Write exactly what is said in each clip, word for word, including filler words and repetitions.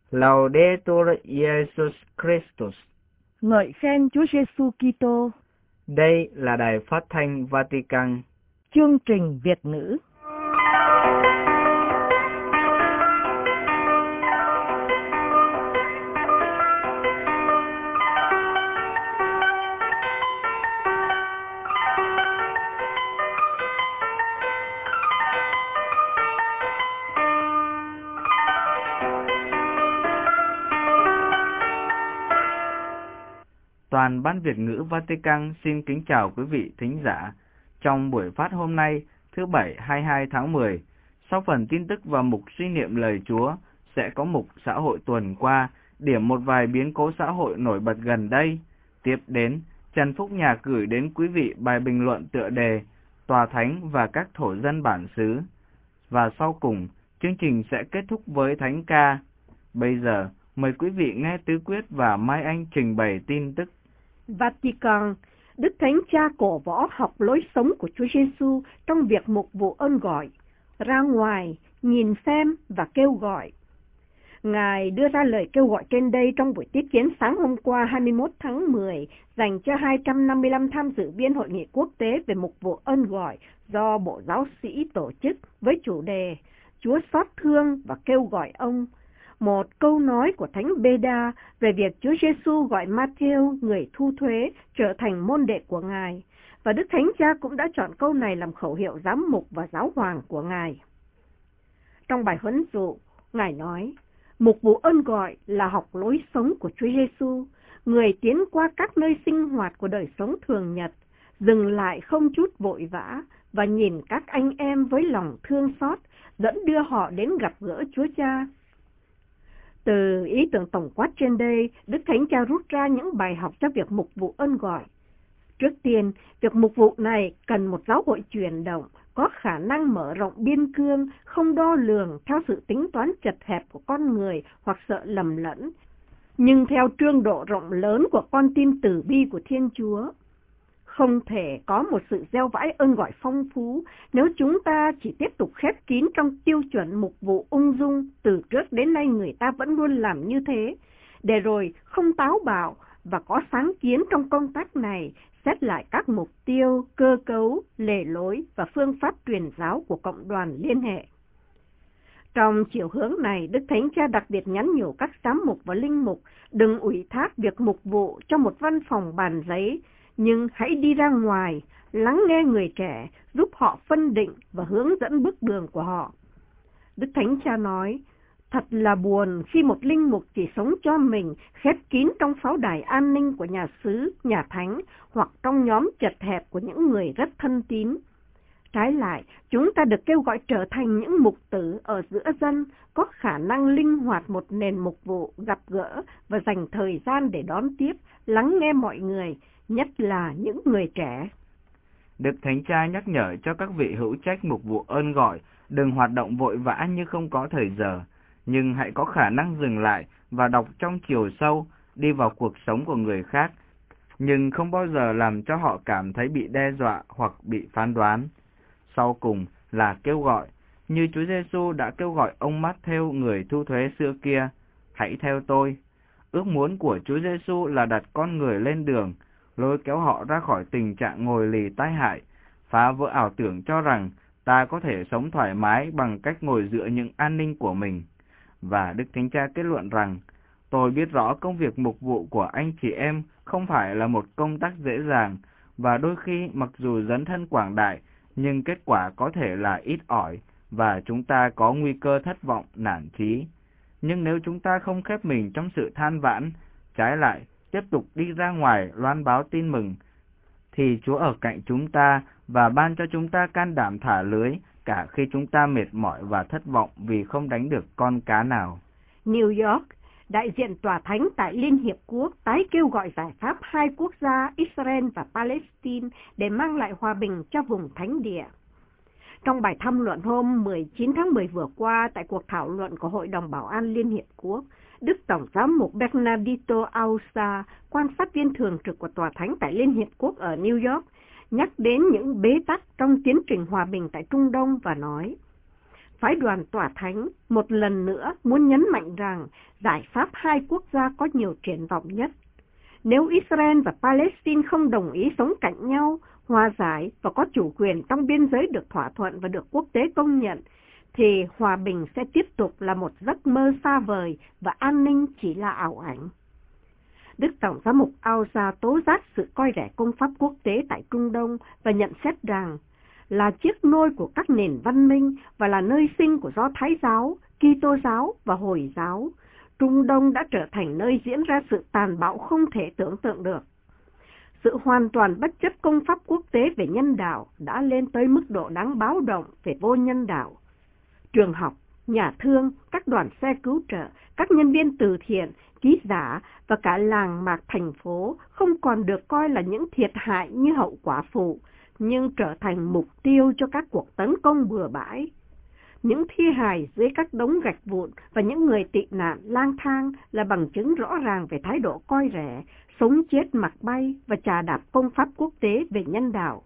Laudetur Jesus Christus. Ngợi khen Chúa Giêsu Kitô. Đây là đài phát thanh Vatican. Chương trình Việt ngữ. Toàn ban Việt ngữ Vatican xin kính chào quý vị thính giả. Trong buổi phát hôm nay, thứ Bảy hai mươi hai tháng mười, sau phần tin tức và mục suy niệm lời Chúa, sẽ có mục xã hội tuần qua, điểm một vài biến cố xã hội nổi bật gần đây. Tiếp đến, Trần Phúc Nhạc gửi đến quý vị bài bình luận tựa đề Tòa Thánh và các thổ dân bản xứ. Và sau cùng, chương trình sẽ kết thúc với thánh ca. Bây giờ, mời quý vị nghe Tứ Quyết và Mai Anh trình bày tin tức. Vatican, Đức Thánh Cha cổ võ học lối sống của Chúa Giêsu trong việc mục vụ ơn gọi, ra ngoài, nhìn xem và kêu gọi. Ngài đưa ra lời kêu gọi trên đây trong buổi tiếp kiến sáng hôm qua hai mươi mốt tháng mười dành cho hai trăm năm mươi lăm tham dự viên hội nghị quốc tế về mục vụ ơn gọi do Bộ Giáo sĩ tổ chức với chủ đề Chúa xót thương và kêu gọi ông. Một câu nói của Thánh Beda về việc Chúa Giêsu gọi Ma-thêu, người thu thuế, trở thành môn đệ của Ngài, và Đức Thánh Cha cũng đã chọn câu này làm khẩu hiệu giám mục và giáo hoàng của Ngài. Trong bài huấn dụ, Ngài nói, mục vụ ơn gọi là học lối sống của Chúa Giêsu, người tiến qua các nơi sinh hoạt của đời sống thường nhật, dừng lại không chút vội vã và nhìn các anh em với lòng thương xót, dẫn đưa họ đến gặp gỡ Chúa Cha. Từ ý tưởng tổng quát trên đây, Đức Thánh Cha rút ra những bài học cho việc mục vụ ơn gọi. Trước tiên, việc mục vụ này cần một giáo hội chuyển động, có khả năng mở rộng biên cương, không đo lường theo sự tính toán chật hẹp của con người hoặc sợ lầm lẫn, nhưng theo trương độ rộng lớn của con tim từ bi của Thiên Chúa. Không thể có một sự gieo vãi ơn gọi phong phú nếu chúng ta chỉ tiếp tục khép kín trong tiêu chuẩn mục vụ ung dung từ trước đến nay người ta vẫn luôn làm như thế, để rồi không táo bạo và có sáng kiến trong công tác này, xét lại các mục tiêu, cơ cấu, lề lối và phương pháp truyền giáo của cộng đoàn liên hệ. Trong chiều hướng này, Đức Thánh Cha đặc biệt nhắn nhủ các giám mục và linh mục đừng ủy thác việc mục vụ cho một văn phòng bàn giấy, nhưng hãy đi ra ngoài, lắng nghe người trẻ, giúp họ phân định và hướng dẫn bước đường của họ. Đức Thánh Cha nói, thật là buồn khi một linh mục chỉ sống cho mình, khép kín trong pháo đài an ninh của nhà xứ, nhà thánh, hoặc trong nhóm chật hẹp của những người rất thân tín. Trái lại, chúng ta được kêu gọi trở thành những mục tử ở giữa dân, có khả năng linh hoạt một nền mục vụ, gặp gỡ và dành thời gian để đón tiếp, lắng nghe mọi người, nhất là những người trẻ. Đức Thánh Cha nhắc nhở cho các vị hữu trách mục vụ ơn gọi, đừng hoạt động vội vã như không có thời giờ, nhưng hãy có khả năng dừng lại và đọc trong chiều sâu, đi vào cuộc sống của người khác, nhưng không bao giờ làm cho họ cảm thấy bị đe dọa hoặc bị phán đoán. Sau cùng là kêu gọi, như Chúa Giêsu đã kêu gọi ông Ma-thêu người thu thuế xưa kia, hãy theo tôi. Ước muốn của Chúa Giêsu là đặt con người lên đường, lôi kéo họ ra khỏi tình trạng ngồi lì tai hại, phá vỡ ảo tưởng cho rằng ta có thể sống thoải mái bằng cách ngồi dựa những an ninh của mình. Và Đức Thánh Cha kết luận rằng, tôi biết rõ công việc mục vụ của anh chị em không phải là một công tác dễ dàng, và đôi khi mặc dù dấn thân quảng đại, nhưng kết quả có thể là ít ỏi, và chúng ta có nguy cơ thất vọng, nản chí. Nhưng nếu chúng ta không khép mình trong sự than vãn, trái lại, tiếp tục đi ra ngoài loan báo tin mừng, thì Chúa ở cạnh chúng ta và ban cho chúng ta can đảm thả lưới, cả khi chúng ta mệt mỏi và thất vọng vì không đánh được con cá nào. New York, đại diện Tòa Thánh tại Liên Hiệp Quốc tái kêu gọi giải pháp hai quốc gia Israel và Palestine để mang lại hòa bình cho vùng thánh địa. Trong bài tham luận hôm mười chín tháng mười vừa qua tại cuộc thảo luận của Hội đồng Bảo an Liên Hiệp Quốc, Đức Tổng giám mục Bernardito Ausa, quan sát viên thường trực của Tòa Thánh tại Liên Hiệp Quốc ở New York, nhắc đến những bế tắc trong tiến trình hòa bình tại Trung Đông và nói, phái đoàn tòa thánh một lần nữa muốn nhấn mạnh rằng giải pháp hai quốc gia có nhiều triển vọng nhất. Nếu Israel và Palestine không đồng ý sống cạnh nhau, hòa giải và có chủ quyền trong biên giới được thỏa thuận và được quốc tế công nhận, thì hòa bình sẽ tiếp tục là một giấc mơ xa vời và an ninh chỉ là ảo ảnh. Đức Tổng giám mục Auza tố giác sự coi rẻ công pháp quốc tế tại Trung Đông và nhận xét rằng là chiếc nôi của các nền văn minh và là nơi sinh của Do Thái giáo, Kitô giáo và Hồi giáo, Trung Đông đã trở thành nơi diễn ra sự tàn bạo không thể tưởng tượng được. Sự hoàn toàn bất chấp công pháp quốc tế về nhân đạo đã lên tới mức độ đáng báo động về vô nhân đạo. Trường học, nhà thương, các đoàn xe cứu trợ, các nhân viên từ thiện, ký giả và cả làng mạc thành phố không còn được coi là những thiệt hại như hậu quả phụ, nhưng trở thành mục tiêu cho các cuộc tấn công bừa bãi. Những thi hài dưới các đống gạch vụn và những người tị nạn lang thang là bằng chứng rõ ràng về thái độ coi rẻ, sống chết mặc bay và chà đạp công pháp quốc tế về nhân đạo.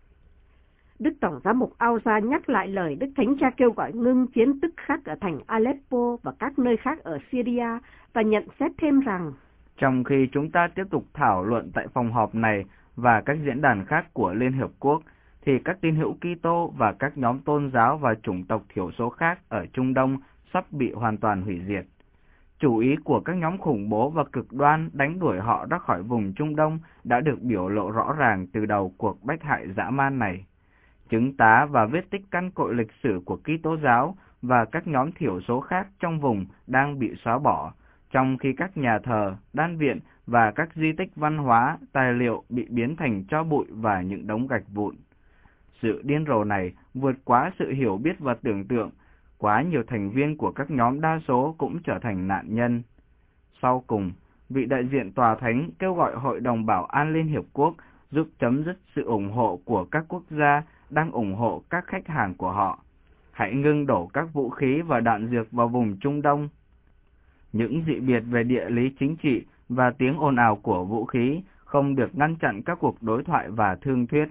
Đức Tổng giám mục Auza nhắc lại lời Đức Thánh Cha kêu gọi ngưng chiến tức khắc ở thành Aleppo và các nơi khác ở Syria và nhận xét thêm rằng, trong khi chúng ta tiếp tục thảo luận tại phòng họp này và các diễn đàn khác của Liên Hợp Quốc, thì các tín hữu Kitô và các nhóm tôn giáo và chủng tộc thiểu số khác ở Trung Đông sắp bị hoàn toàn hủy diệt. Chủ ý của các nhóm khủng bố và cực đoan đánh đuổi họ ra khỏi vùng Trung Đông đã được biểu lộ rõ ràng từ đầu cuộc bách hại dã man này. Chứng tá và vết tích căn cội lịch sử của Kitô giáo và các nhóm thiểu số khác trong vùng đang bị xóa bỏ, trong khi các nhà thờ, đan viện và các di tích văn hóa, tài liệu bị biến thành tro bụi và những đống gạch vụn. Sự điên rồ này vượt quá sự hiểu biết và tưởng tượng, quá nhiều thành viên của các nhóm đa số cũng trở thành nạn nhân. Sau cùng, vị đại diện tòa thánh kêu gọi Hội đồng Bảo an Liên Hiệp Quốc giúp chấm dứt sự ủng hộ của các quốc gia đang ủng hộ các khách hàng của họ. Hãy ngưng đổ các vũ khí và đạn dược vào vùng Trung Đông. Những dị biệt về địa lý chính trị và tiếng ồn ào của vũ khí không được ngăn chặn các cuộc đối thoại và thương thuyết.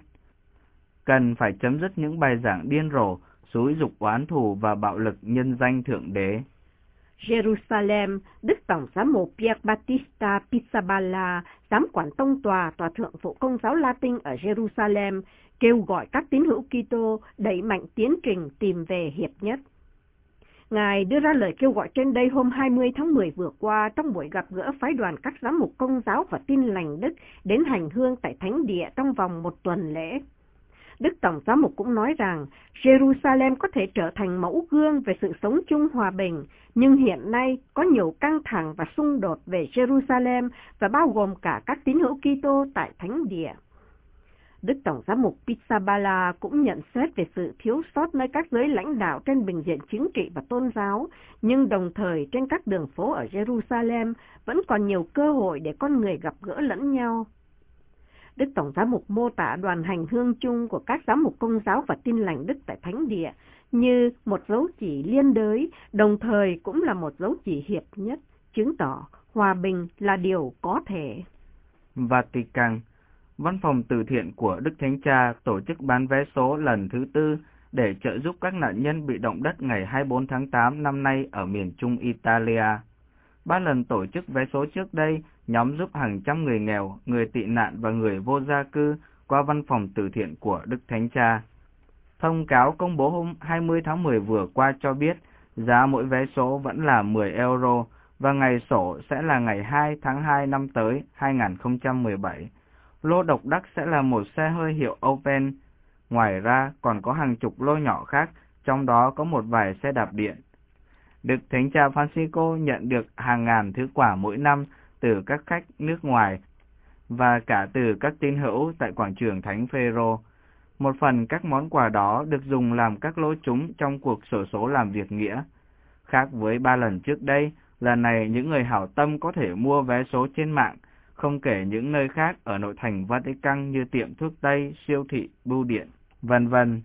Cần phải chấm dứt những bài giảng điên rồ, xúi giục oán thù và bạo lực nhân danh Thượng Đế. Jerusalem, Đức Tổng giám mục Pier Battista Pizzaballa, giám quản tông tòa Tòa thượng phụ Công giáo Latin ở Jerusalem, kêu gọi các tín hữu Kitô đẩy mạnh tiến trình tìm về hiệp nhất. Ngài đưa ra lời kêu gọi trên đây hôm hai mươi tháng mười vừa qua trong buổi gặp gỡ phái đoàn các giám mục Công giáo và Tin lành Đức đến hành hương tại Thánh địa trong vòng một tuần lễ. Đức Tổng giám mục cũng nói rằng Jerusalem có thể trở thành mẫu gương về sự sống chung hòa bình, nhưng hiện nay có nhiều căng thẳng và xung đột về Jerusalem và bao gồm cả các tín hữu Kitô tại Thánh địa. Đức Tổng giám mục Pizzaballa cũng nhận xét về sự thiếu sót nơi các giới lãnh đạo trên bình diện chính trị và tôn giáo, nhưng đồng thời trên các đường phố ở Jerusalem vẫn còn nhiều cơ hội để con người gặp gỡ lẫn nhau. Đức Tổng giám mục mô tả đoàn hành hương chung của các giám mục Công giáo và Tin lành Đức tại Thánh địa như một dấu chỉ liên đới, đồng thời cũng là một dấu chỉ hiệp nhất, chứng tỏ hòa bình là điều có thể. Vatican, Văn phòng từ thiện của Đức Thánh Cha tổ chức bán vé số lần thứ tư để trợ giúp các nạn nhân bị động đất ngày hai mươi bốn tháng tám năm nay ở miền Trung Italia. Ba lần tổ chức vé số trước đây, nhóm giúp hàng trăm người nghèo, người tị nạn và người vô gia cư qua văn phòng từ thiện của Đức Thánh Cha. Thông cáo công bố hôm hai mươi tháng mười vừa qua cho biết giá mỗi vé số vẫn là mười euro và ngày sổ sẽ là ngày hai tháng hai năm tới hai nghìn không trăm mười bảy. Lô độc đắc sẽ là một xe hơi hiệu Opel. Ngoài ra còn có hàng chục lô nhỏ khác, trong đó có một vài xe đạp điện. Đức Thánh Cha Francisco nhận được hàng ngàn thứ quà mỗi năm từ các khách nước ngoài và cả từ các tín hữu tại quảng trường Thánh Phêrô. Một phần các món quà đó được dùng làm các lỗ trúng trong cuộc xổ số làm việc nghĩa. Khác với ba lần trước đây, lần này những người hảo tâm có thể mua vé số trên mạng, không kể những nơi khác ở nội thành Vatican như tiệm thuốc Tây, siêu thị, bưu điện, vân vân.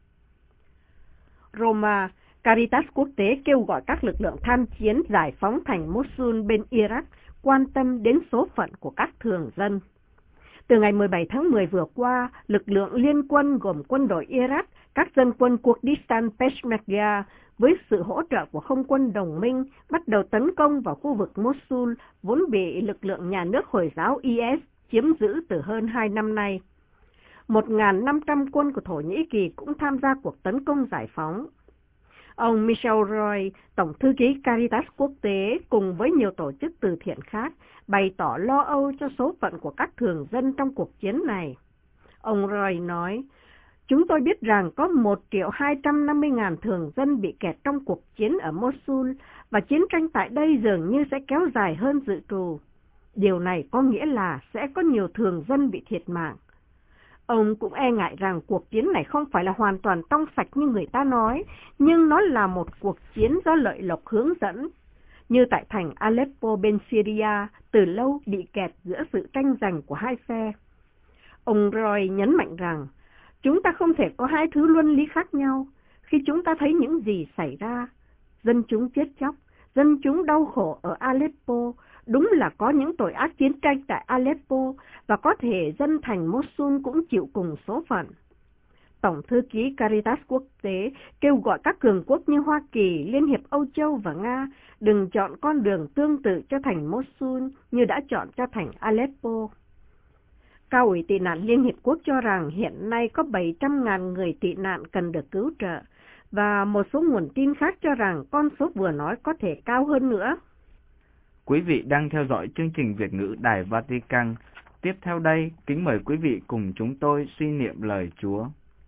Roma, Caritas quốc tế kêu gọi các lực lượng tham chiến giải phóng thành Mosul bên Iraq quan tâm đến số phận của các thường dân. Từ ngày mười bảy tháng mười vừa qua, lực lượng liên quân gồm quân đội Iraq, các dân quân Kurdistan Peshmerga, với sự hỗ trợ của không quân đồng minh, bắt đầu tấn công vào khu vực Mosul vốn bị lực lượng nhà nước Hồi giáo i ét chiếm giữ từ hơn hai năm nay. một nghìn năm trăm quân của Thổ Nhĩ Kỳ cũng tham gia cuộc tấn công giải phóng. Ông Michel Roy, Tổng thư ký Caritas Quốc tế cùng với nhiều tổ chức từ thiện khác, bày tỏ lo âu cho số phận của các thường dân trong cuộc chiến này. Ông Roy nói, chúng tôi biết rằng có một triệu hai trăm năm mươi ngàn thường dân bị kẹt trong cuộc chiến ở Mosul và chiến tranh tại đây dường như sẽ kéo dài hơn dự trù. Điều này có nghĩa là sẽ có nhiều thường dân bị thiệt mạng. Ông cũng e ngại rằng cuộc chiến này không phải là hoàn toàn trong sạch như người ta nói, nhưng nó là một cuộc chiến do lợi lộc hướng dẫn. Như tại thành Aleppo bên Syria, từ lâu bị kẹt giữa sự tranh giành của hai phe. Ông Roy nhấn mạnh rằng, chúng ta không thể có hai thứ luân lý khác nhau khi chúng ta thấy những gì xảy ra. Dân chúng chết chóc, dân chúng đau khổ ở Aleppo, đúng là có những tội ác chiến tranh tại Aleppo và có thể dân thành Mosul cũng chịu cùng số phận. Tổng thư ký Caritas Quốc tế kêu gọi các cường quốc như Hoa Kỳ, Liên hiệp Âu Châu và Nga đừng chọn con đường tương tự cho thành Mosul như đã chọn cho thành Aleppo. Cao ủy tị nạn Liên hiệp quốc cho rằng hiện nay có bảy trăm ngàn người tị nạn cần được cứu trợ, và một số nguồn tin khác cho rằng con số vừa nói có thể cao hơn nữa. Quý vị đang theo dõi chương trình Việt ngữ Đài Vatican. Tiếp theo đây, kính mời quý vị cùng chúng tôi suy niệm lời Chúa.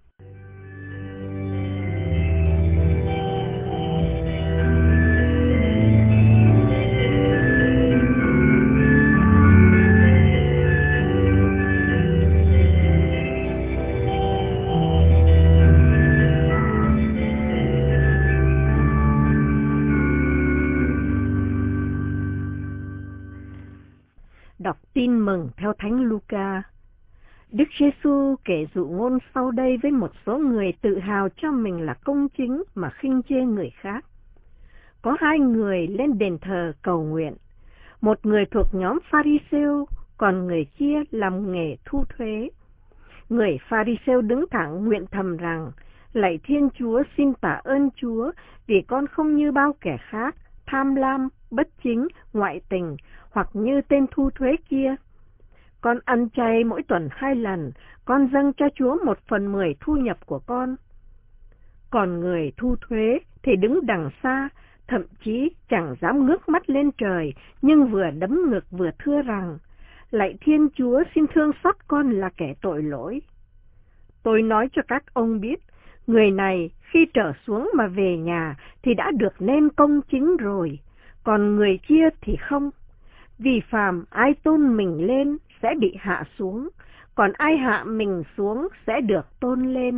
Đọc tin mừng theo Thánh Luca. Đức Giêsu kể dụ ngôn sau đây với một số người tự hào cho mình là công chính mà khinh chê người khác. Có hai người lên đền thờ cầu nguyện. Một người thuộc nhóm Pharisêu, còn người kia làm nghề thu thuế. Người Pharisêu đứng thẳng nguyện thầm rằng, lạy Thiên Chúa, xin tạ ơn Chúa vì con không như bao kẻ khác, tham lam, bất chính, ngoại tình, hoặc như tên thu thuế kia. Con ăn chay mỗi tuần hai lần, con dâng cho Chúa một phần mười thu nhập của con. Còn người thu thuế thì đứng đằng xa, thậm chí chẳng dám ngước mắt lên trời, nhưng vừa đấm ngực vừa thưa rằng, lạy Thiên Chúa, xin thương xót con là kẻ tội lỗi. Tôi nói cho các ông biết, người này khi trở xuống mà về nhà thì đã được nên công chính rồi, còn người kia thì không. Vì phàm ai tôn mình lên sẽ bị hạ xuống, còn ai hạ mình xuống sẽ được tôn lên.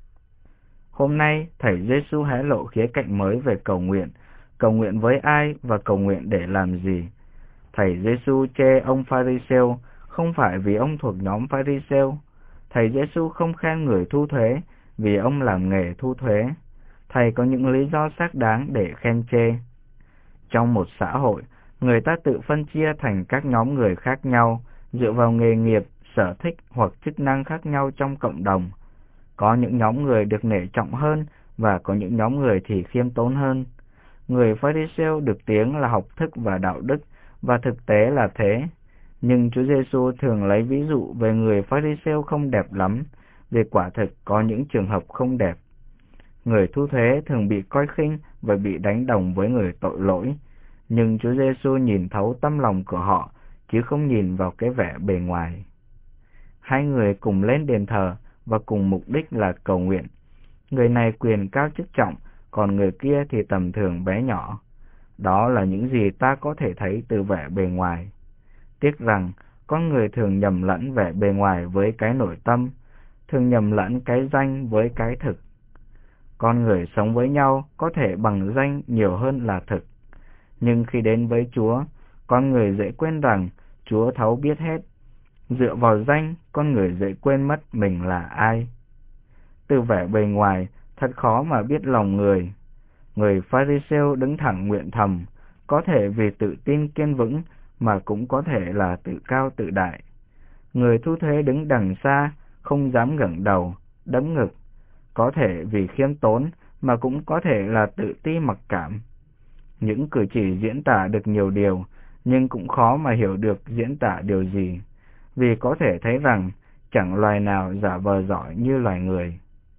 Hôm nay, Thầy Giêsu hé lộ khía cạnh mới về cầu nguyện. Cầu nguyện với ai và cầu nguyện để làm gì? Thầy Giêsu chê ông Pharisêu không phải vì ông thuộc nhóm Pharisêu. Thầy Giêsu không khen người thu thuế vì ông làm nghề thu thuế. Thầy có những lý do xác đáng để khen chê. Trong một xã hội, người ta tự phân chia thành các nhóm người khác nhau dựa vào nghề nghiệp, sở thích hoặc chức năng khác nhau trong cộng đồng. Có những nhóm người được nể trọng hơn và có những nhóm người thì khiêm tốn hơn. Người Pharisêu được tiếng là học thức và đạo đức, và thực tế là thế. Nhưng Chúa Giêsu thường lấy ví dụ về người Pharisêu không đẹp lắm, vì quả thực có những trường hợp không đẹp. Người thu thuế thường bị coi khinh và bị đánh đồng với người tội lỗi, nhưng Chúa Giêsu nhìn thấu tâm lòng của họ, chứ không nhìn vào cái vẻ bề ngoài. Hai người cùng lên đền thờ và cùng mục đích là cầu nguyện. Người này quyền cao chức trọng, còn người kia thì tầm thường bé nhỏ. Đó là những gì ta có thể thấy từ vẻ bề ngoài. Tiếc rằng, con người thường nhầm lẫn vẻ bề ngoài với cái nội tâm, thường nhầm lẫn cái danh với cái thực. Con người sống với nhau có thể bằng danh nhiều hơn là thực. Nhưng khi đến với Chúa, con người dễ quên rằng Chúa thấu biết hết. Dựa vào danh, con người dễ quên mất mình là ai. Từ vẻ bề ngoài, thật khó mà biết lòng người. Người Pharisêu đứng thẳng nguyện thầm, có thể vì tự tin kiên vững, mà cũng có thể là tự cao tự đại. Người thu thuế đứng đằng xa, không dám ngẩng đầu, đấm ngực, có thể vì khiêm tốn, mà cũng có thể là tự ti mặc cảm. Những cử chỉ diễn tả được nhiều điều, nhưng cũng khó mà hiểu được diễn tả điều gì, vì có thể thấy rằng chẳng loài nào giả vờ giỏi như loài người.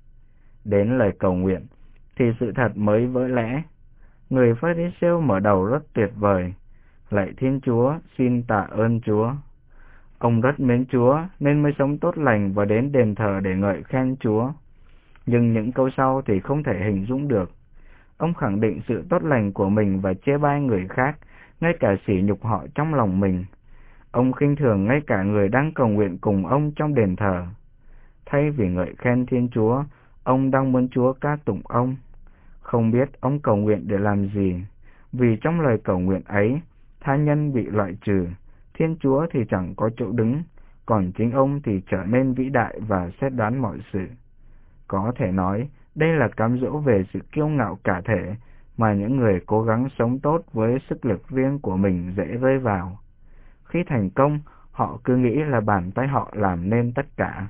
Đến lời cầu nguyện, thì sự thật mới vỡ lẽ. Người Pha-ri-siêu mở đầu rất tuyệt vời: lạy Thiên Chúa, xin tạ ơn Chúa. Ông rất mến Chúa nên mới sống tốt lành và đến đền thờ để ngợi khen Chúa. Nhưng những câu sau thì không thể hình dung được. Ông khẳng định sự tốt lành của mình và chê bai người khác, ngay cả sỉ nhục họ trong lòng mình. Ông khinh thường ngay cả người đang cầu nguyện cùng ông trong đền thờ. Thay vì ngợi khen Thiên Chúa, ông đang muốn Chúa ca tụng ông. Không biết ông cầu nguyện để làm gì, vì trong lời cầu nguyện ấy, tha nhân bị loại trừ, Thiên Chúa thì chẳng có chỗ đứng, còn chính ông thì trở nên vĩ đại và xét đoán mọi sự. Có thể nói, đây là cám dỗ về sự kiêu ngạo cả thể mà những người cố gắng sống tốt với sức lực riêng của mình dễ rơi vào. Khi thành công, họ cứ nghĩ là bàn tay họ làm nên tất cả.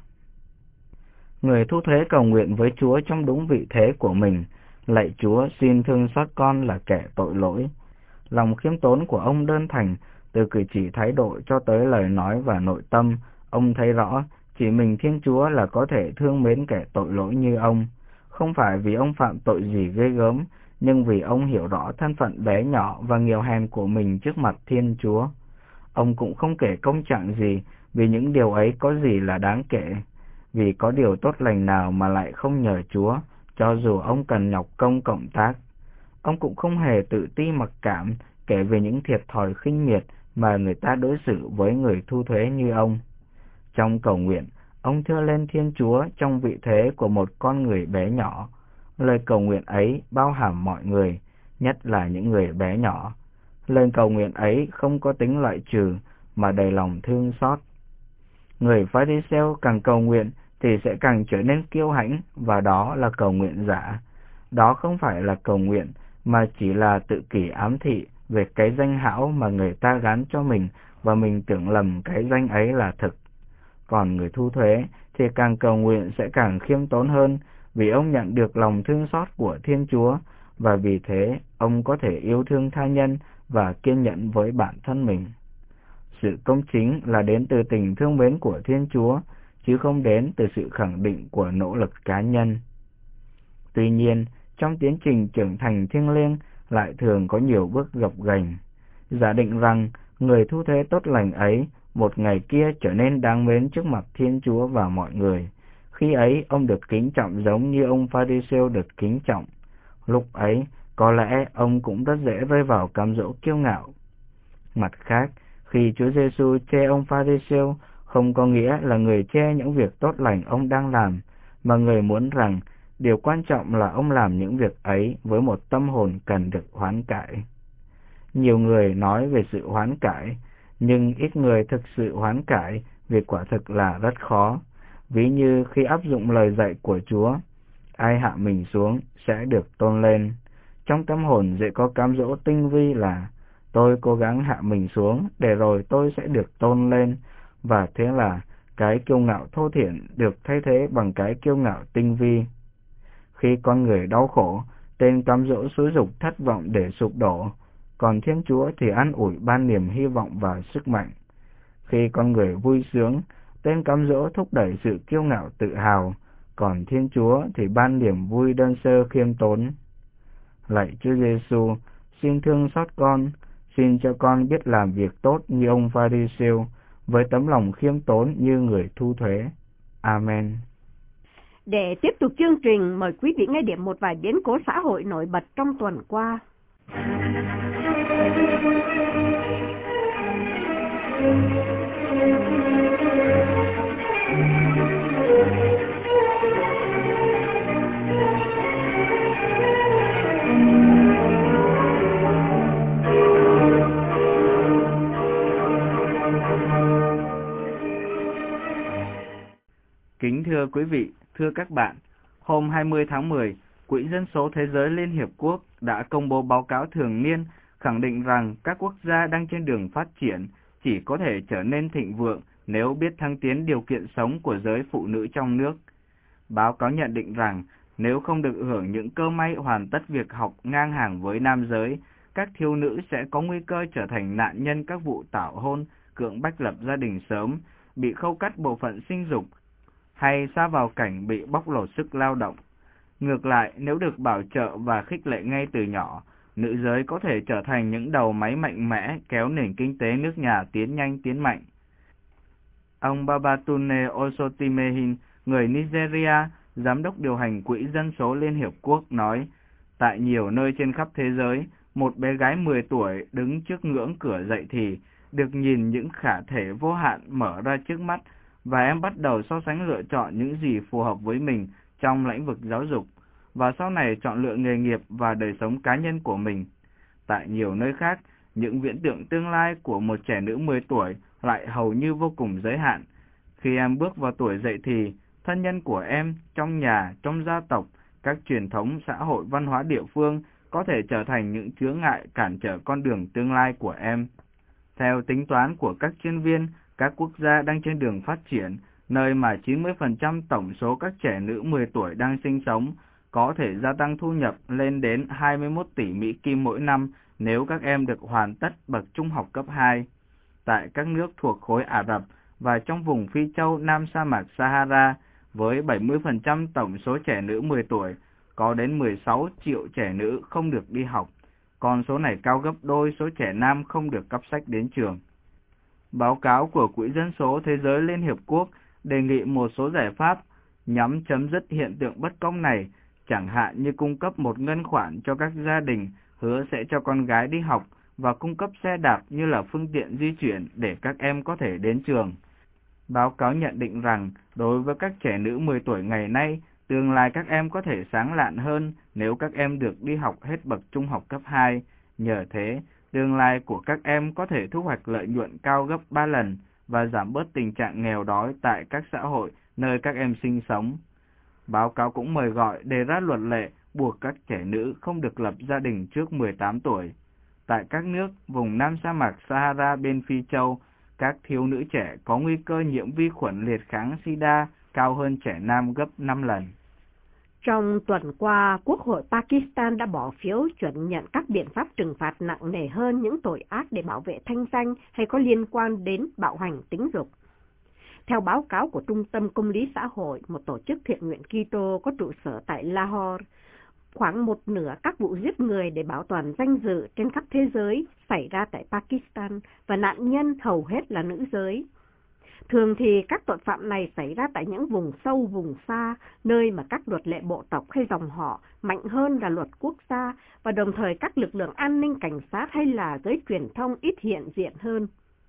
Người thu thuế cầu nguyện với Chúa trong đúng vị thế của mình: lạy Chúa, xin thương xót con là kẻ tội lỗi. Lòng khiêm tốn của ông đơn thành, từ cử chỉ thái độ cho tới lời nói và nội tâm. Ông thấy rõ chỉ mình Thiên Chúa là có thể thương mến kẻ tội lỗi như ông, không phải vì ông phạm tội gì ghê gớm, nhưng vì ông hiểu rõ thân phận bé nhỏ và nghèo hèn của mình trước mặt Thiên Chúa. Ông cũng không kể công trạng gì, vì những điều ấy có gì là đáng kể, vì có điều tốt lành nào mà lại không nhờ Chúa, cho dù ông cần nhọc công cộng tác. Ông cũng không hề tự ti mặc cảm, kể về những thiệt thòi khinh miệt mà người ta đối xử với người thu thuế như ông. Trong cầu nguyện, ông thưa lên Thiên Chúa trong vị thế của một con người bé nhỏ. Lời cầu nguyện ấy bao hàm mọi người, nhất là những người bé nhỏ. Lời cầu nguyện ấy không có tính loại trừ, mà đầy lòng thương xót. Người Pha-ri-siêu càng cầu nguyện thì sẽ càng trở nên kiêu hãnh, và đó là cầu nguyện giả. Đó không phải là cầu nguyện, mà chỉ là tự kỷ ám thị về cái danh hão mà người ta gán cho mình, và mình tưởng lầm cái danh ấy là thực. Còn người thu thuế thì càng cầu nguyện sẽ càng khiêm tốn hơn, vì ông nhận được lòng thương xót của Thiên Chúa, và vì thế ông có thể yêu thương tha nhân và kiên nhẫn với bản thân mình. Sự công chính là đến từ tình thương mến của Thiên Chúa, chứ không đến từ sự khẳng định của nỗ lực cá nhân. Tuy nhiên, trong tiến trình trưởng thành thiêng liêng lại thường có nhiều bước gập ghềnh. Giả định rằng người thu thuế tốt lành ấy một ngày kia trở nên đáng mến trước mặt Thiên Chúa và mọi người. Khi ấy ông được kính trọng giống như ông Pha-ri-siêu được kính trọng. Lúc ấy, có lẽ ông cũng rất dễ rơi vào cám dỗ kiêu ngạo. Mặt khác, khi Chúa Giêsu chê ông Pha-ri-siêu, không có nghĩa là người chê những việc tốt lành ông đang làm, mà người muốn rằng điều quan trọng là ông làm những việc ấy với một tâm hồn cần được hoán cải. Nhiều người nói về sự hoán cải, nhưng ít người thực sự hoán cải, vì quả thực là rất khó. Ví như khi áp dụng lời dạy của Chúa: ai hạ mình xuống sẽ được tôn lên. Trong tâm hồn dễ có cám dỗ tinh vi là tôi cố gắng hạ mình xuống để rồi tôi sẽ được tôn lên, và thế là cái kiêu ngạo thô thiển được thay thế bằng cái kiêu ngạo tinh vi. Khi con người đau khổ, tên cám dỗ xúi giục thất vọng để sụp đổ, còn Thiên Chúa thì an ủi ban niềm hy vọng và sức mạnh. Khi con người vui sướng, tên cám dỗ thúc đẩy sự kiêu ngạo tự hào, còn Thiên Chúa thì ban niềm vui đơn sơ khiêm tốn. Lạy Chúa Giêsu, xin thương xót con, xin cho con biết làm việc tốt như ông Pha-ri-siêu, với tấm lòng khiêm tốn như người thu thuế. Amen. Để tiếp tục chương trình, mời quý vị nghe điểm một vài biến cố xã hội nổi bật trong tuần qua. Kính thưa quý vị, thưa các bạn, hôm hai mươi tháng mười, Quỹ Dân số Thế giới Liên Hiệp Quốc đã công bố báo cáo thường niên khẳng định rằng các quốc gia đang trên đường phát triển chỉ có thể trở nên thịnh vượng nếu biết thăng tiến điều kiện sống của giới phụ nữ trong nước. Báo cáo nhận định rằng Nếu không được hưởng những cơ may hoàn tất việc học ngang hàng với nam giới, các thiếu nữ sẽ có nguy cơ trở thành nạn nhân các vụ tảo hôn, cưỡng bách lập gia đình sớm, bị khâu cắt bộ phận sinh dục, hay sa vào cảnh bị bóc lột sức lao động. Ngược lại, nếu được bảo trợ và khích lệ ngay từ nhỏ, nữ giới có thể trở thành những đầu máy mạnh mẽ kéo nền kinh tế nước nhà tiến nhanh tiến mạnh. Ông Babatunde Osotimehin, người Nigeria, giám đốc điều hành Quỹ Dân số Liên Hiệp Quốc nói, tại nhiều nơi trên khắp thế giới, một bé gái mười tuổi đứng trước ngưỡng cửa dậy thì, được nhìn những khả thể vô hạn mở ra trước mắt, và em bắt đầu so sánh lựa chọn những gì phù hợp với mình trong lĩnh vực giáo dục, và sau này chọn lựa nghề nghiệp và đời sống cá nhân của mình. Tại nhiều nơi khác, những viễn tượng tương lai của một trẻ nữ mười tuổi lại hầu như vô cùng giới hạn. Khi em bước vào tuổi dậy thì, thân nhân của em, trong nhà, trong gia tộc, các truyền thống xã hội văn hóa địa phương có thể trở thành những chướng ngại cản trở con đường tương lai của em. Theo tính toán của các chuyên viên, các quốc gia đang trên đường phát triển, nơi mà chín mươi phần trăm tổng số các trẻ nữ mười tuổi đang sinh sống, có thể gia tăng thu nhập lên đến hai mươi mốt tỷ Mỹ Kim mỗi năm nếu các em được hoàn tất bậc trung học cấp hai. Tại các nước thuộc khối Ả Rập và trong vùng Phi Châu Nam sa mạc Sahara, với bảy mươi phần trăm tổng số trẻ nữ mười tuổi, có đến mười sáu triệu trẻ nữ không được đi học. Con số này cao gấp đôi số trẻ nam không được cấp sách đến trường. Báo cáo của Quỹ Dân số Thế giới Liên Hiệp Quốc đề nghị một số giải pháp nhằm chấm dứt hiện tượng bất công này, chẳng hạn như cung cấp một ngân khoản cho các gia đình hứa sẽ cho con gái đi học và cung cấp xe đạp như là phương tiện di chuyển để các em có thể đến trường. Báo cáo nhận định rằng, đối với các trẻ nữ mười tuổi ngày nay, tương lai các em có thể sáng lạn hơn nếu các em được đi học hết bậc trung học cấp hai. Nhờ thế, tương lai của các em có thể thu hoạch lợi nhuận cao gấp ba lần và giảm bớt tình trạng nghèo đói tại các xã hội nơi các em sinh sống. Báo cáo cũng mời gọi đề ra luật lệ buộc các trẻ nữ không được lập gia đình trước mười tám tuổi. Tại các nước vùng Nam sa mạc Sahara bên Phi Châu, các thiếu nữ trẻ có nguy cơ nhiễm vi khuẩn liệt kháng sida cao hơn trẻ nam gấp năm lần. Trong tuần qua, Quốc hội Pakistan đã bỏ phiếu chuẩn nhận các biện pháp trừng phạt nặng nề hơn những tội ác để bảo vệ thanh danh hay có liên quan đến bạo hành tính dục. Theo báo cáo của Trung tâm Công lý Xã hội, một tổ chức thiện nguyện Kitô có trụ sở tại Lahore, khoảng một nửa các vụ giết người để bảo toàn danh dự trên khắp thế giới xảy ra tại Pakistan và nạn nhân hầu hết là nữ giới. Thường thì các tội phạm này xảy ra tại những vùng sâu, vùng xa, nơi mà các luật lệ bộ tộc hay dòng họ mạnh hơn là luật quốc gia, và đồng thời các lực lượng an ninh, cảnh sát hay là giới truyền thông ít hiện diện hơn.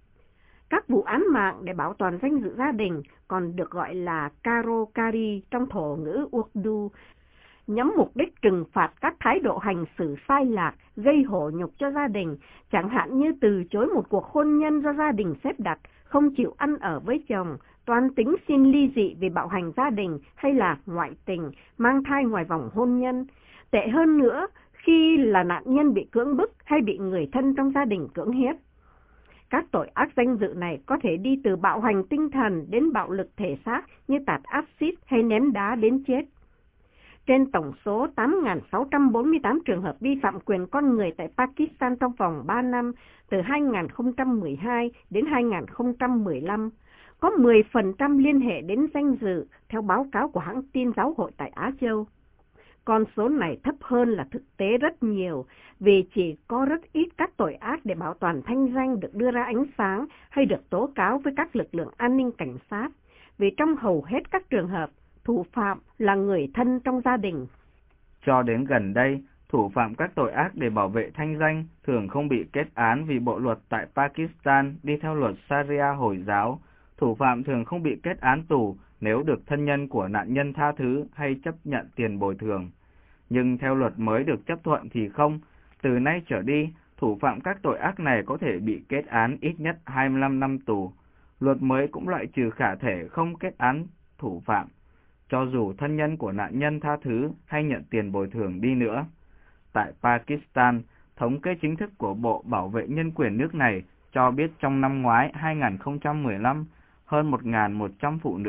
Các vụ án mạng để bảo toàn danh dự gia đình, còn được gọi là Karokari trong thổ ngữ Urdu, nhắm mục đích trừng phạt các thái độ hành xử sai lạc, gây hổ nhục cho gia đình, chẳng hạn như từ chối một cuộc hôn nhân do gia đình xếp đặt, không chịu ăn ở với chồng, toan tính xin ly dị vì bạo hành gia đình hay là ngoại tình, mang thai ngoài vòng hôn nhân. Tệ hơn nữa, khi là nạn nhân bị cưỡng bức hay bị người thân trong gia đình cưỡng hiếp. Các tội ác danh dự này có thể đi từ bạo hành tinh thần đến bạo lực thể xác như tạt axit hay ném đá đến chết. Trên tổng số tám nghìn sáu trăm bốn mươi tám trường hợp vi phạm quyền con người tại Pakistan trong vòng ba năm, từ hai nghìn không trăm mười hai đến hai nghìn không trăm mười lăm, có mười phần trăm liên hệ đến danh dự, theo báo cáo của hãng tin giáo hội tại Á Châu. Con số này thấp hơn là thực tế rất nhiều, vì chỉ có rất ít các tội ác để bảo toàn thanh danh được đưa ra ánh sáng hay được tố cáo với các lực lượng an ninh cảnh sát, vì trong hầu hết các trường hợp, thủ phạm là người thân trong gia đình. Cho đến gần đây, thủ phạm các tội ác để bảo vệ thanh danh thường không bị kết án vì bộ luật tại Pakistan đi theo luật Sharia Hồi giáo. Thủ phạm thường không bị kết án tù nếu được thân nhân của nạn nhân tha thứ hay chấp nhận tiền bồi thường. Nhưng theo luật mới được chấp thuận thì không. Từ nay trở đi, thủ phạm các tội ác này có thể bị kết án ít nhất hai mươi lăm năm tù. Luật mới cũng loại trừ khả thể không kết án thủ phạm, cho dù thân nhân của nạn nhân tha thứ hay nhận tiền bồi thường đi nữa. Tại Pakistan, thống kê chính thức của Bộ Bảo vệ Nhân quyền nước này cho biết trong năm ngoái hai nghìn không trăm mười lăm, hơn một nghìn một trăm phụ nữ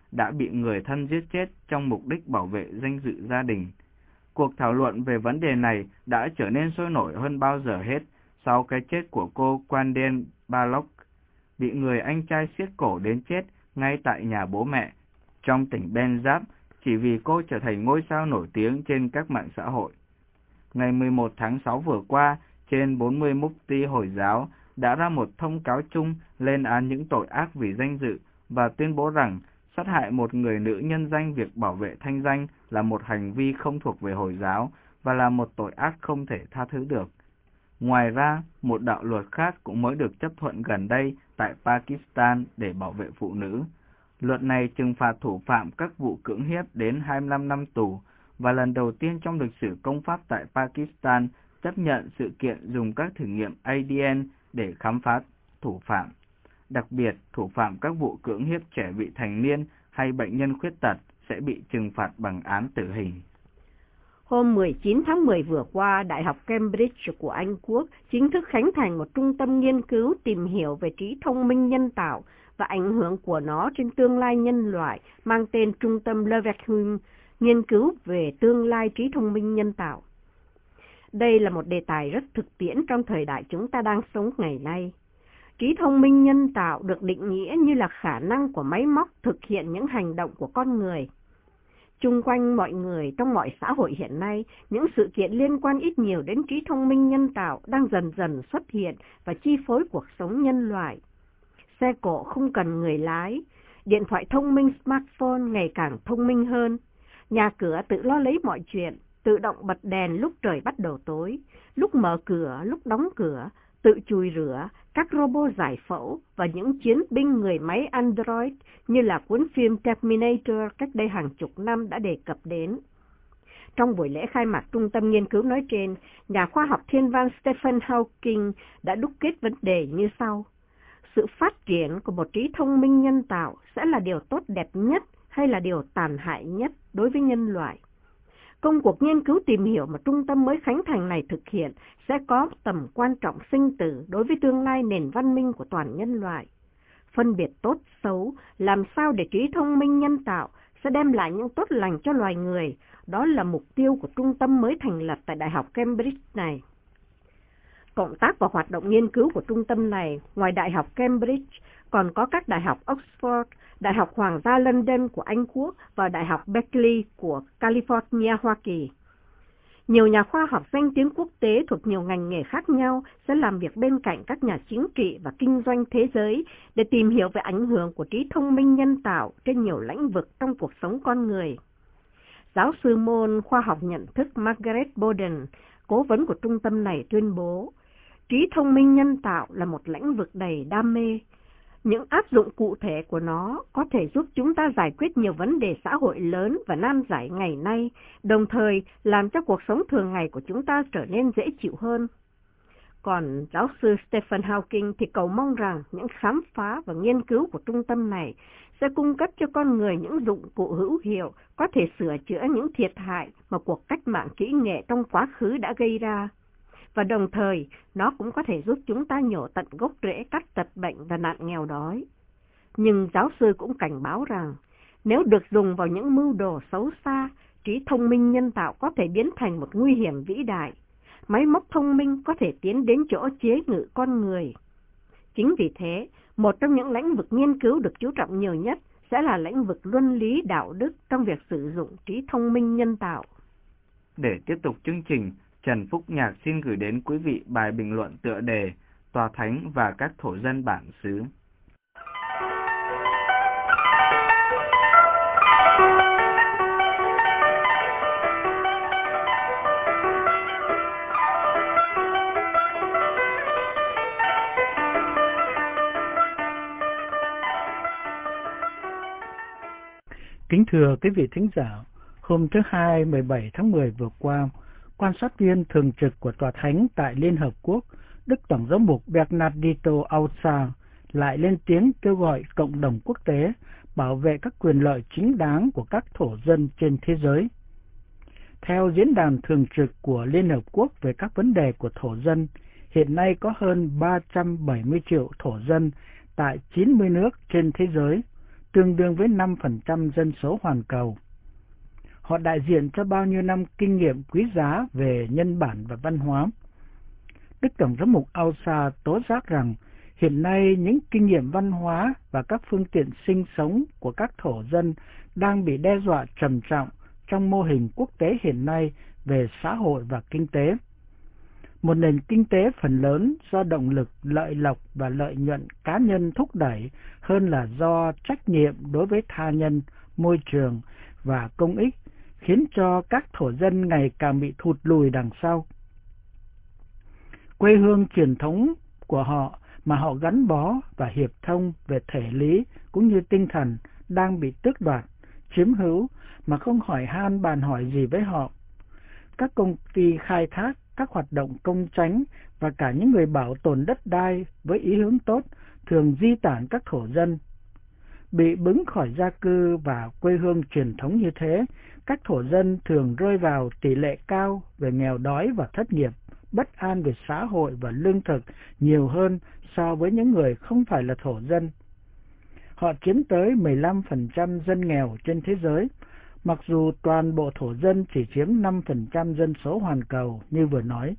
đã bị người thân giết chết trong mục đích bảo vệ danh dự gia đình. Cuộc thảo luận về vấn đề này đã trở nên sôi nổi hơn bao giờ hết sau cái chết của cô Quanden Balloch, bị người anh trai siết cổ đến chết ngay tại nhà bố mẹ trong tỉnh Punjab chỉ vì cô trở thành ngôi sao nổi tiếng trên các mạng xã hội. Ngày mười một tháng sáu vừa qua, trên bốn mươi mufti Hồi giáo đã ra một thông cáo chung lên án những tội ác vì danh dự và tuyên bố rằng sát hại một người nữ nhân danh việc bảo vệ thanh danh là một hành vi không thuộc về Hồi giáo và là một tội ác không thể tha thứ được. Ngoài ra, một đạo luật khác cũng mới được chấp thuận gần đây tại Pakistan để bảo vệ phụ nữ. Luật này trừng phạt thủ phạm các vụ cưỡng hiếp đến hai mươi lăm năm tù và lần đầu tiên trong lịch sử công pháp tại Pakistan chấp nhận sự kiện dùng các thử nghiệm A D N để khám phá thủ phạm. Đặc biệt, thủ phạm các vụ cưỡng hiếp trẻ vị thành niên hay bệnh nhân khuyết tật sẽ bị trừng phạt bằng án tử hình. Hôm mười chín tháng mười vừa qua, Đại học Cambridge của Anh Quốc chính thức khánh thành một trung tâm nghiên cứu tìm hiểu về trí thông minh nhân tạo và ảnh hưởng của nó trên tương lai nhân loại, mang tên Trung tâm Leverhulme, nghiên cứu về tương lai trí thông minh nhân tạo. Đây là một đề tài rất thực tiễn trong thời đại chúng ta đang sống ngày nay. Trí thông minh nhân tạo được định nghĩa như là khả năng của máy móc thực hiện những hành động của con người. Chung quanh mọi người trong mọi xã hội hiện nay, những sự kiện liên quan ít nhiều đến trí thông minh nhân tạo đang dần dần xuất hiện và chi phối cuộc sống nhân loại. Xe cộ không cần người lái, điện thoại thông minh smartphone ngày càng thông minh hơn, nhà cửa tự lo lấy mọi chuyện, tự động bật đèn lúc trời bắt đầu tối, lúc mở cửa, lúc đóng cửa, tự chùi rửa, các robot giải phẫu và những chiến binh người máy Android như là cuốn phim Terminator cách đây hàng chục năm đã đề cập đến. Trong buổi lễ khai mạc trung tâm nghiên cứu nói trên, nhà khoa học thiên văn Stephen Hawking đã đúc kết vấn đề như sau. Sự phát triển của một trí thông minh nhân tạo sẽ là điều tốt đẹp nhất hay là điều tàn hại nhất đối với nhân loại? Công cuộc nghiên cứu tìm hiểu mà trung tâm mới khánh thành này thực hiện sẽ có tầm quan trọng sinh tử đối với tương lai nền văn minh của toàn nhân loại. Phân biệt tốt xấu, làm sao để trí thông minh nhân tạo sẽ đem lại những tốt lành cho loài người, đó là mục tiêu của trung tâm mới thành lập tại Đại học Cambridge này. Cộng tác và hoạt động nghiên cứu của trung tâm này, ngoài Đại học Cambridge, còn có các đại học Oxford, Đại học Hoàng gia London của Anh Quốc và Đại học Berkeley của California, Hoa Kỳ. Nhiều nhà khoa học danh tiếng quốc tế thuộc nhiều ngành nghề khác nhau sẽ làm việc bên cạnh các nhà chính trị và kinh doanh thế giới để tìm hiểu về ảnh hưởng của trí thông minh nhân tạo trên nhiều lĩnh vực trong cuộc sống con người. Giáo sư môn khoa học nhận thức Margaret Bowden, cố vấn của trung tâm này tuyên bố, trí thông minh nhân tạo là một lĩnh vực đầy đam mê. Những áp dụng cụ thể của nó có thể giúp chúng ta giải quyết nhiều vấn đề xã hội lớn và nan giải ngày nay, đồng thời làm cho cuộc sống thường ngày của chúng ta trở nên dễ chịu hơn. Còn giáo sư Stephen Hawking thì cầu mong rằng những khám phá và nghiên cứu của trung tâm này sẽ cung cấp cho con người những dụng cụ hữu hiệu có thể sửa chữa những thiệt hại mà cuộc cách mạng kỹ nghệ trong quá khứ đã gây ra. Và đồng thời, nó cũng có thể giúp chúng ta nhổ tận gốc rễ các tật bệnh và nạn nghèo đói. Nhưng giáo sư cũng cảnh báo rằng, nếu được dùng vào những mưu đồ xấu xa, trí thông minh nhân tạo có thể biến thành một nguy hiểm vĩ đại. Máy móc thông minh có thể tiến đến chỗ chế ngự con người. Chính vì thế, một trong những lĩnh vực nghiên cứu được chú trọng nhiều nhất sẽ là lĩnh vực luân lý đạo đức trong việc sử dụng trí thông minh nhân tạo. Để tiếp tục chương trình, Trần Phúc Nhạc xin gửi đến quý vị bài bình luận tựa đề Tòa Thánh và các thổ dân bản xứ. Kính thưa quý vị thính giả, hôm thứ Hai mười bảy tháng mười vừa qua, quan sát viên thường trực của Tòa Thánh tại Liên Hợp Quốc, Đức Tổng giám mục Bernardito Ausa lại lên tiếng kêu gọi cộng đồng quốc tế bảo vệ các quyền lợi chính đáng của các thổ dân trên thế giới. Theo diễn đàn thường trực của Liên Hợp Quốc về các vấn đề của thổ dân, hiện nay có hơn ba trăm bảy mươi triệu thổ dân tại chín mươi nước trên thế giới, tương đương với năm phần trăm dân số hoàn cầu. Họ đại diện cho bao nhiêu năm kinh nghiệm quý giá về nhân bản và văn hóa. Đức Tổng giám mục Ausa tố giác rằng hiện nay những kinh nghiệm văn hóa và các phương tiện sinh sống của các thổ dân đang bị đe dọa trầm trọng trong mô hình quốc tế hiện nay về xã hội và kinh tế. Một nền kinh tế phần lớn do động lực, lợi lộc và lợi nhuận cá nhân thúc đẩy hơn là do trách nhiệm đối với tha nhân, môi trường và công ích, khiến cho các thổ dân ngày càng bị thụt lùi đằng sau. Quê hương truyền thống của họ mà họ gắn bó và hiệp thông về thể lý cũng như tinh thần đang bị tước đoạt, chiếm hữu mà không hỏi han bàn hỏi gì với họ. Các công ty khai thác, các hoạt động công chánh và cả những người bảo tồn đất đai với ý hướng tốt thường di tản các thổ dân. Bị bứng khỏi gia cư và quê hương truyền thống như thế, các thổ dân thường rơi vào tỷ lệ cao về nghèo đói và thất nghiệp, bất an về xã hội và lương thực nhiều hơn so với những người không phải là thổ dân. Họ chiếm tới mười lăm phần trăm dân nghèo trên thế giới, mặc dù toàn bộ thổ dân chỉ chiếm năm phần trăm dân số hoàn cầu như vừa nói.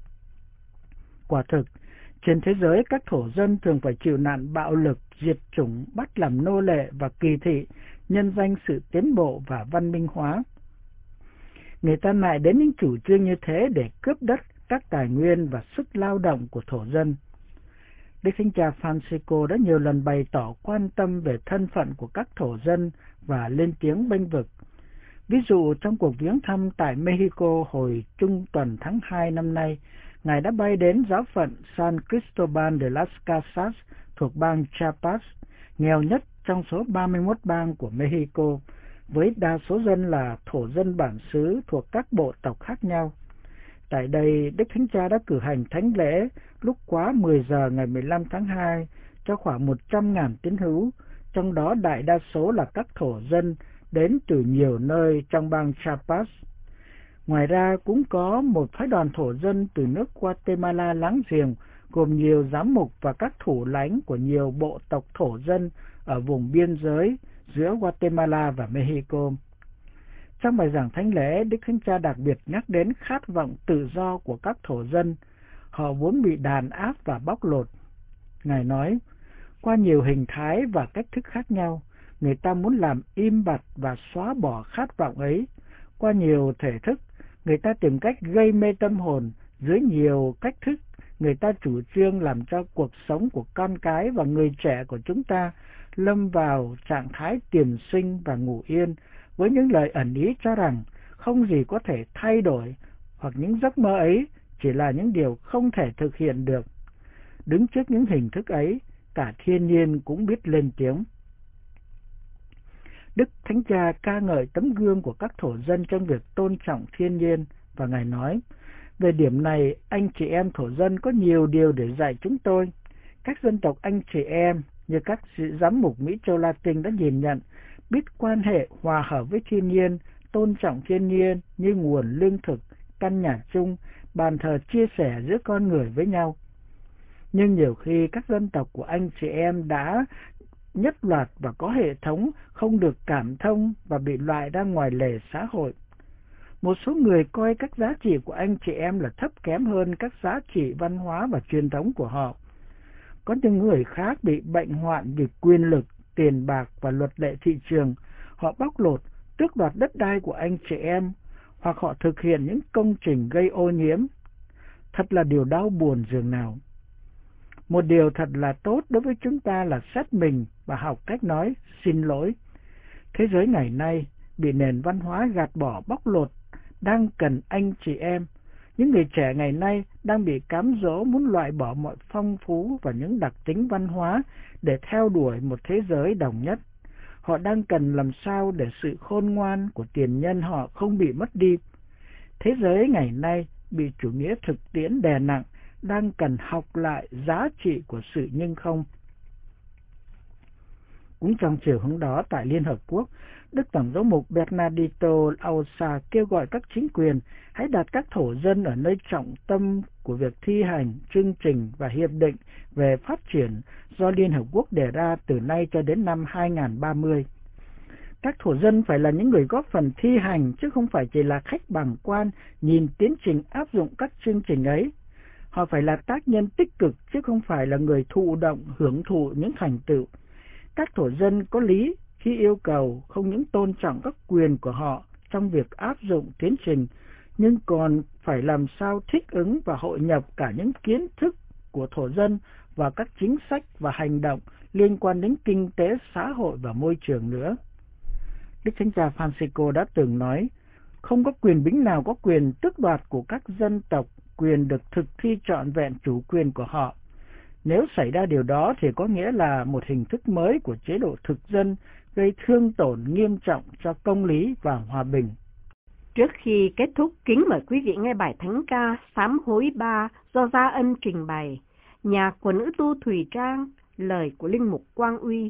Quả thực, trên thế giới các thổ dân thường phải chịu nạn bạo lực, diệt chủng, bắt làm nô lệ và kỳ thị, nhân danh sự tiến bộ và văn minh hóa. Người ta lại đến những chủ trương như thế để cướp đất, các tài nguyên và sức lao động của thổ dân. Đức Thánh Cha Francisco đã nhiều lần bày tỏ quan tâm về thân phận của các thổ dân và lên tiếng bênh vực. Ví dụ trong cuộc viếng thăm tại Mexico hồi trung tuần tháng hai năm nay, Ngài đã bay đến giáo phận San Cristobal de las Casas thuộc bang Chiapas, nghèo nhất trong số ba mươi mốt bang của Mexico, với đa số dân là thổ dân bản xứ thuộc các bộ tộc khác nhau. Tại đây, Đức Thánh Cha đã cử hành thánh lễ lúc quá mười giờ ngày mười lăm tháng hai cho khoảng một trăm nghìn tín hữu, trong đó đại đa số là các thổ dân đến từ nhiều nơi trong bang Chiapas. Ngoài ra cũng có một phái đoàn thổ dân từ nước Guatemala láng giềng, gồm nhiều giám mục và các thủ lãnh của nhiều bộ tộc thổ dân ở vùng biên giới giữa Guatemala và Mexico. Trong bài giảng thánh lễ, Đức Thánh Cha đặc biệt nhắc đến khát vọng tự do của các thổ dân. Họ vốn bị đàn áp và bóc lột. Ngài nói, qua nhiều hình thái và cách thức khác nhau, người ta muốn làm im bặt và xóa bỏ khát vọng ấy. Qua nhiều thể thức, người ta tìm cách gây mê tâm hồn. Dưới nhiều cách thức, người ta chủ trương làm cho cuộc sống của con cái và người trẻ của chúng ta lâm vào trạng thái tiềm sinh và ngủ yên, với những lời ẩn ý cho rằng không gì có thể thay đổi, hoặc những giấc mơ ấy chỉ là những điều không thể thực hiện được. Đứng trước những hình thức ấy, cả thiên nhiên cũng biết lên tiếng. Đức Thánh Cha ca ngợi tấm gương của các thổ dân trong việc tôn trọng thiên nhiên, và Ngài nói, về điểm này, anh chị em thổ dân có nhiều điều để dạy chúng tôi. Các dân tộc anh chị em, như các giám mục Mỹ Châu Latin đã nhìn nhận, biết quan hệ hòa hợp với thiên nhiên, tôn trọng thiên nhiên như nguồn lương thực, căn nhà chung, bàn thờ chia sẻ giữa con người với nhau. Nhưng nhiều khi các dân tộc của anh chị em đã nhất loạt và có hệ thống, không được cảm thông và bị loại ra ngoài lề xã hội. Một số người coi các giá trị của anh chị em là thấp kém hơn các giá trị văn hóa và truyền thống của họ. Có những người khác bị bệnh hoạn vì quyền lực, tiền bạc và luật lệ thị trường. Họ bóc lột, tước đoạt đất đai của anh chị em, hoặc họ thực hiện những công trình gây ô nhiễm. Thật là điều đau buồn dường nào. Một điều thật là tốt đối với chúng ta là xét mình và học cách nói xin lỗi. Thế giới ngày nay bị nền văn hóa gạt bỏ bóc lột, đang cần anh chị em. Những người trẻ ngày nay đang bị cám dỗ muốn loại bỏ mọi phong phú và những đặc tính văn hóa để theo đuổi một thế giới đồng nhất. Họ đang cần làm sao để sự khôn ngoan của tiền nhân họ không bị mất đi. Thế giới ngày nay bị chủ nghĩa thực tiễn đè nặng, đang cần học lại giá trị của sự nhưng không. Cũng trong chiều hướng đó, tại Liên Hợp Quốc, Đức Tổng giám mục Bernardito Ausa kêu gọi các chính quyền hãy đặt các thổ dân ở nơi trọng tâm của việc thi hành chương trình và hiệp định về phát triển do Liên Hợp Quốc đề ra từ nay cho đến năm hai nghìn không trăm ba mươi. Các thổ dân phải là những người góp phần thi hành chứ không phải chỉ là khách bàng quan nhìn tiến trình áp dụng các chương trình ấy. Họ phải là tác nhân tích cực chứ không phải là người thụ động hưởng thụ những thành tựu. Các thổ dân có lý khi yêu cầu không những tôn trọng các quyền của họ trong việc áp dụng tiến trình, nhưng còn phải làm sao thích ứng và hội nhập cả những kiến thức của thổ dân và các chính sách và hành động liên quan đến kinh tế, xã hội và môi trường nữa. Đức Thánh Cha Francisco đã từng nói, không có quyền bính nào có quyền tước đoạt của các dân tộc quyền được thực thi trọn vẹn chủ quyền của họ. Nếu xảy ra điều đó thì có nghĩa là một hình thức mới của chế độ thực dân gây thương tổn nghiêm trọng cho công lý và hòa bình. Trước khi kết thúc, kính mời quý vị nghe bài thánh ca Sám hối ba do Gia Ân trình bày, nhạc của nữ tu Thùy Trang, lời của linh mục Quang Uy.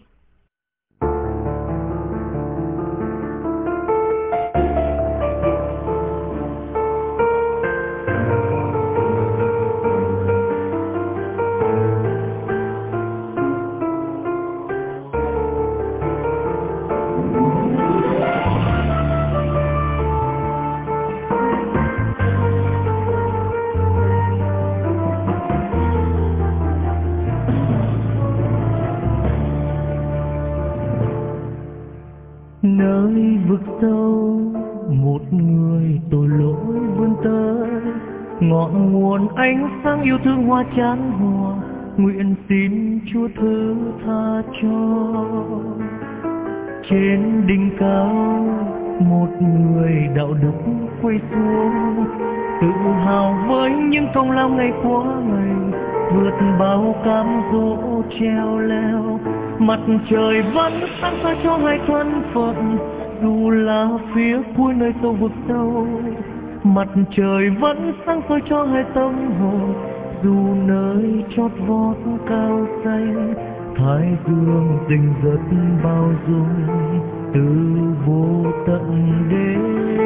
Nơi vực sâu một người tội lỗi vươn tới, ngọn nguồn ánh sáng yêu thương hoa chan hòa, nguyện xin Chúa thứ tha cho. Trên đỉnh cao một người đạo đức quay xuống, tự hào với những công lao ngày qua ngày, vượt bao cám dỗ treo leo. Mặt trời vẫn sáng soi cho hai thân phận, dù là phía cuối nơi sâu vực sâu. Mặt trời vẫn sáng soi cho hai tâm hồn, dù nơi chót vót cao xanh. Thái dương rình rập bao dung từ vô tận đến.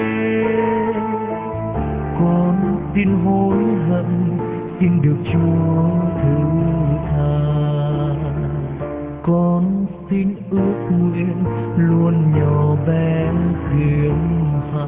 Con xin hối hận, xin được Chúa thứ tha. Con xin ước nguyện luôn nhỏ bé khiêm hạ.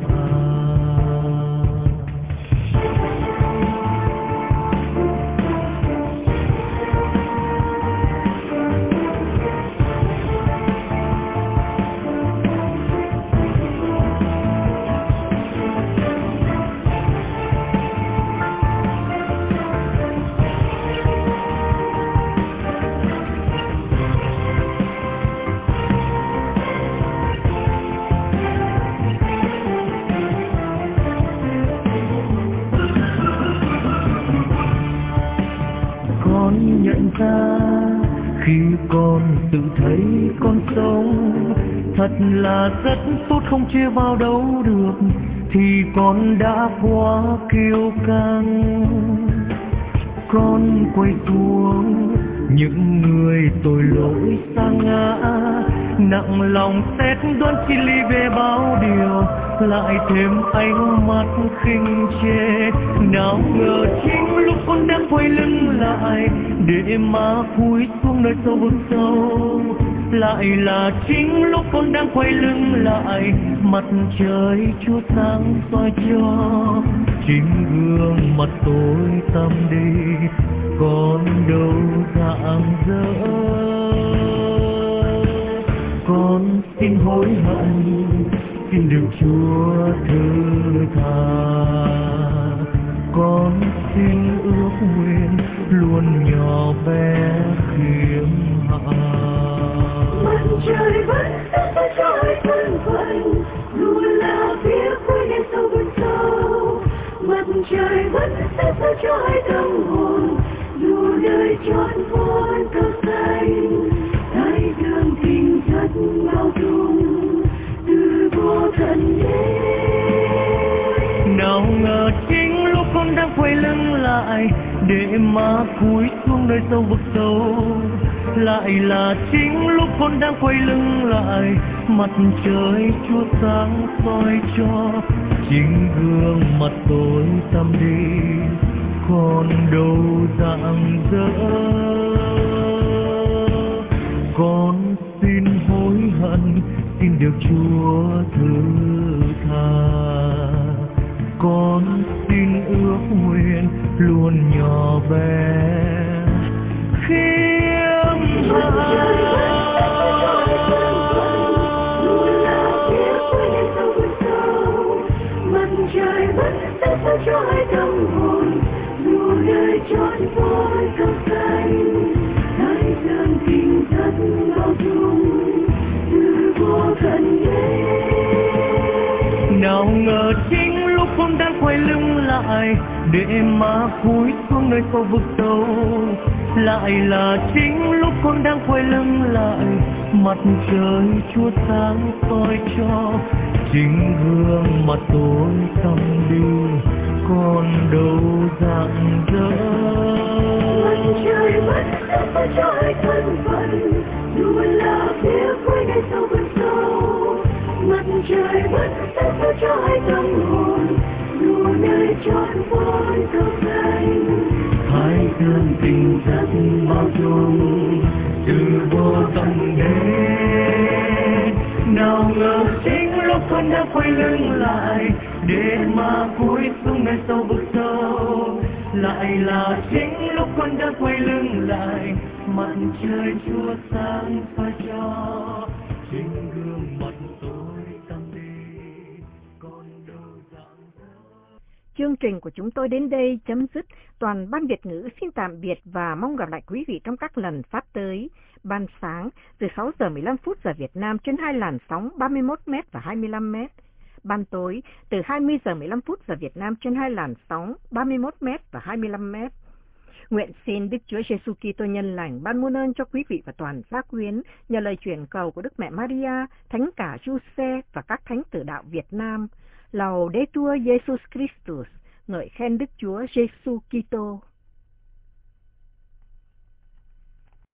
Khi con tự thấy con sống thật là rất tốt, không chia vào đâu được, thì con đã quá kiêu căng. Con quay xuống những người tội lỗi sa ngã, nặng lòng xét đoán chi ly về bao điều, lại thêm ánh mắt khinh chê. Nào ngờ chính lúc con đang quay lưng lại để mà cúi xuống nơi sâu vực sâu, lại là chính lúc con đang quay lưng lại, mặt trời Chúa sáng soi cho. Chính gương mặt tối tăm đi, con đâu rạng rỡ. Con xin hối hận, xin được Chúa thứ tha. Con xin ước nguyện luôn nhỏ bé khiêm hạ. Mặt trời vẫn sáng soi cho hai thân phận, dù là phía cuối đêm sâu vực sâu. Mặt trời vẫn sáng soi cho hai tâm hồn, dù đời trọn vốn cao xanh. Thái dương thình thất bao dung từ vô tận đến. Nào ngờ chính lúc con đang quay lưng lại để mà cúi xuống nơi sâu vực sâu. Lại là chính lúc con đang quay lưng lại, mặt trời chúa sáng soi cho chính gương mặt tối tăm đi, còn đâu rạng rỡ. Con xin hối hận, xin được Chúa thứ tha. Con xin ước nguyện luôn nhỏ bé khiêm hạ. Mặt trời vẫn sẽ soi cho hai tâm hồn, dù đời trọn vôi cao xanh. Thái dương tình rất bao dung, từ vô tận đến. Nào ngờ chính lúc con đang quay lưng lại, để mà cúi xuống nơi sâu vực sâu. Lại là chính lúc con đang quay lưng lại, mặt trời chúa sáng soi cho chính gương mặt tối tăm đi, còn đâu rạng rỡ. Mặt trời vẫn sẽ soi cho hai thân phận, dù là phía cuối nơi sâu vực sâu. Mặt trời vẫn sẽ soi cho hai tâm hồn, dù nơi trọn vôi cao xanh. Thái dương tình rất bao dung, từ vô tận đến. Nào ngờ chính lúc con đã quay lưng lại, để mà cúi xuống nơi sâu vực sâu. Lại là chính lúc con đã quay lưng lại, mặt trời chúa sáng soi cho chính gương mặt tối tăm đi, còn đâu rạng rỡ. Chương trình của chúng tôi đến đây chấm dứt. Toàn ban Việt ngữ xin tạm biệt và mong gặp lại quý vị trong các lần phát tới. Ban sáng từ sáu giờ mười lăm phút giờ Việt Nam trên hai làn sóng ba mươi mốt mét và hai mươi lăm mét. Ban tối từ hai mươi giờ mười lăm phút giờ Việt Nam trên hai làn sóng ba mươi mốt mét và hai mươi lăm mét. Nguyện xin Đức Chúa Giêsu Kitô nhân lành ban muôn ơn cho quý vị và toàn gia quyến nhờ lời chuyển cầu của Đức Mẹ Maria, Thánh cả Giuse và các thánh tử đạo Việt Nam. Laudetur Jesus Christus, ngợi khen Đức Chúa Giêsu Kitô.